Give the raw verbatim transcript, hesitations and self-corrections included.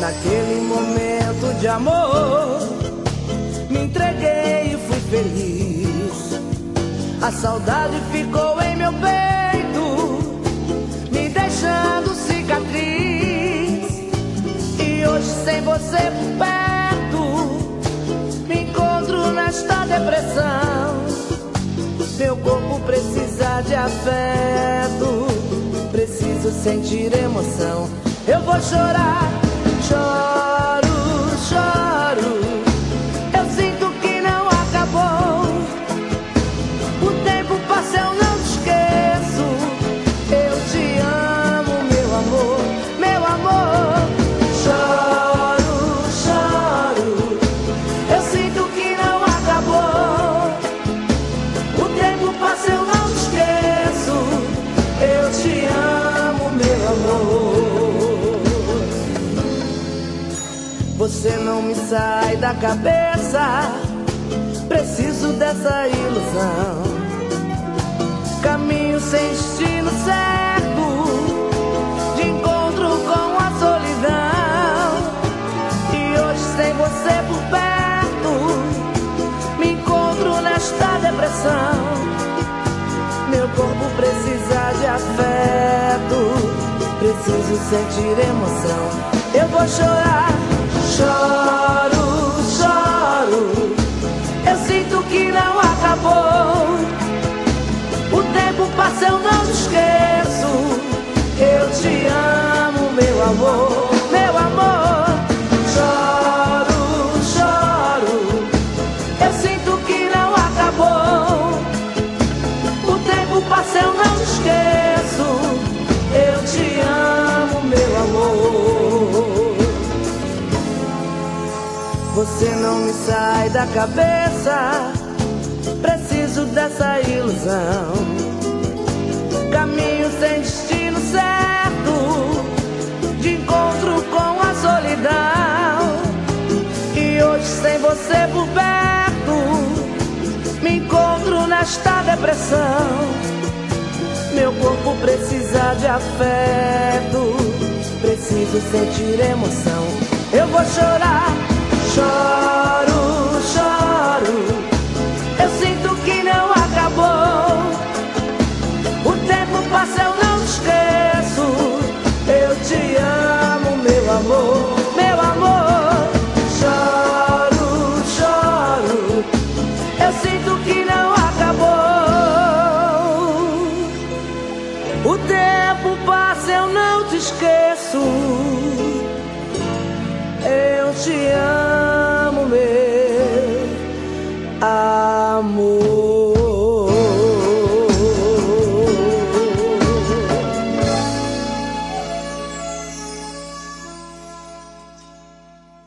Naquele momento de amor, me entreguei e fui feliz. A saudade ficou em meu peito, me deixando cicatriz. E hoje sem você por perto, me encontro nesta depressão. Meu corpo precisa de afeto, preciso sentir emoção. Eu vou chorar, choro, choro. Eu sinto que não acabou. O tempo passa, eu não te esqueço. Eu te amo, meu amor, meu amor. Choro, choro. Eu sinto que não acabou. O tempo passa, eu não te esqueço. Eu te amo, meu amor. Você não me sai da cabeça, preciso dessa ilusão. Caminho sem destino certo, de encontro com a solidão. E hoje sem você por perto, me encontro nesta depressão. Meu corpo precisa de afeto, preciso sentir emoção. Eu vou chorar, choro, choro. Eu sinto que não acabou. O tempo passa, eu não te esqueço. Eu te amo, meu amor, meu amor. Choro, choro. Eu sinto que não acabou. O tempo passa, eu não te esqueço. Eu te amo, meu amor. Você não me sai da cabeça, preciso dessa ilusão. Caminho sem destino certo, de encontro com a solidão. E hoje sem você por perto, me encontro nesta depressão. Meu corpo precisa de afeto, preciso sentir emoção. Eu vou chorar, choro, choro. Eu sinto que não acabou. O tempo passa, eu não te esqueço. Eu te amo, meu amor, meu amor. Choro, choro. Eu sinto que